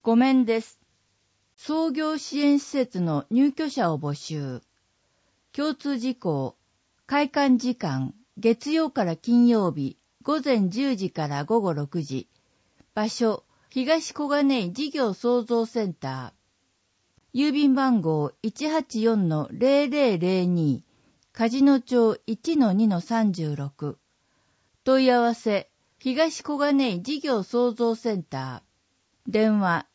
ごめんです。創業支援施設の入居者を募集。共通事項、開館時間、月曜から金曜日、午前10時から午後6時。場所、東小金井事業創造センター。郵便番号 184-0002、梶野町 1-2-36。問い合わせ、東小金井事業創造センター。電話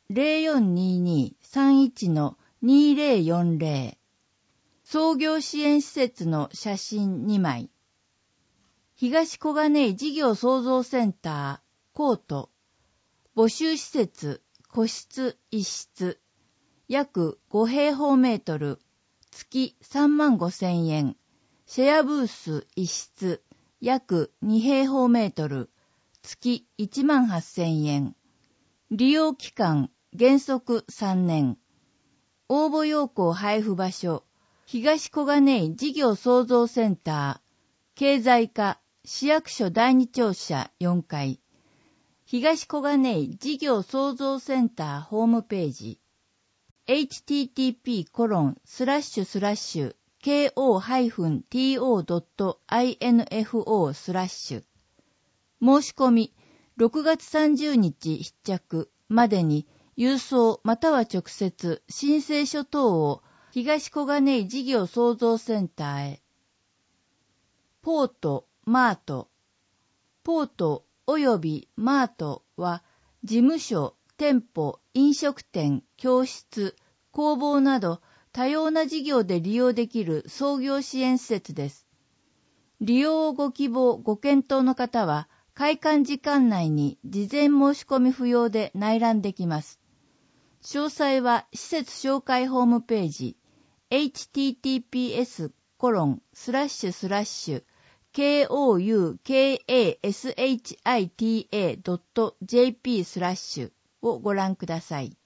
0422-31-2040。創業支援施設の写真2枚。東小金井事業創造センター、コート。募集施設、個室1室。約5平方メートル。月35,000円。シェアブース1室。約2平方メートル。月18,000円。利用期間、原則3年。応募要項配布場所、東小金井事業創造センター、経済課、市役所第2庁舎4階。東小金井事業創造センターホームページ。http://ko-to.info/ 申し込み、6月30日必着までに郵送または直接申請書等を東小金井事業創造センターへ。ポート、マート。ポート及びマートは事務所、店舗、飲食店、教室、工房など多様な事業で利用できる創業支援施設です。利用をご希望、ご検討の方は開館時間内に事前申し込み不要で内覧できます。詳細は施設紹介ホームページ https://koukashita.jp/ をご覧ください。